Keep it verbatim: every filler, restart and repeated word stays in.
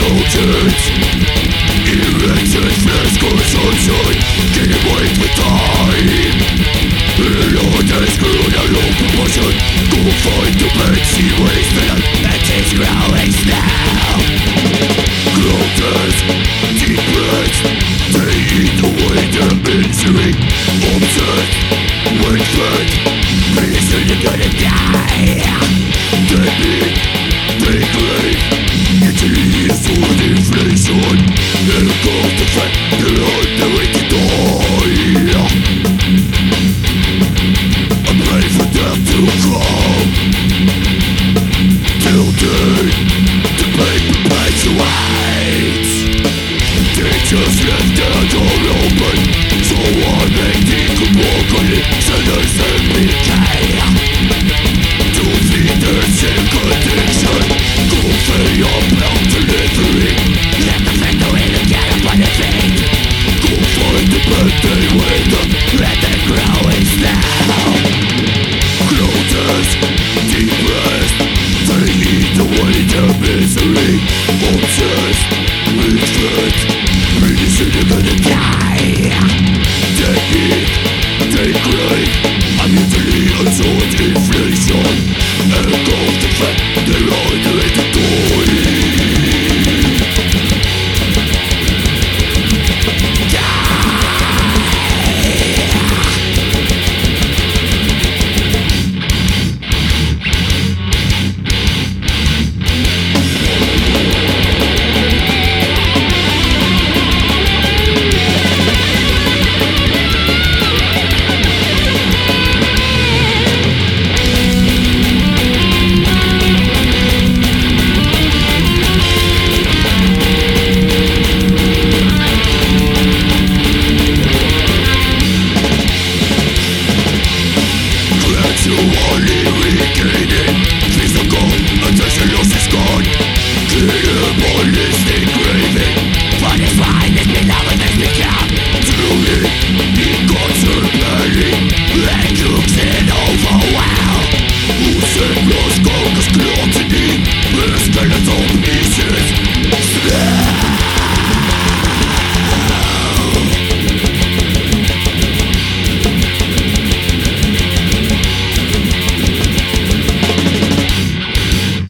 Roaches, erected frescoes outside, can't wait for time. Lord has grown a low proportion. Go find the Betsy waste that that is growing now. Growthers, deep breaths, they eat away their misery. Obsessed, wait fed, pretty soon you're gonna die. They beat, they crave, it's an easy inflation. They'll go to fight, they'll on their way to die. I'm ready for them to come. Till then, the paper perpetuates. They just left their door open, so I make the good walk on it. Sinners and decay to feed their sick addiction. Go pay your bill delivery. Let the finger in and get up on your feet. Go find the birthday with them. Let them grow is now. Growthers, depressed, they eat away their misery. Obsessed, with fed, pretty soon you're gonna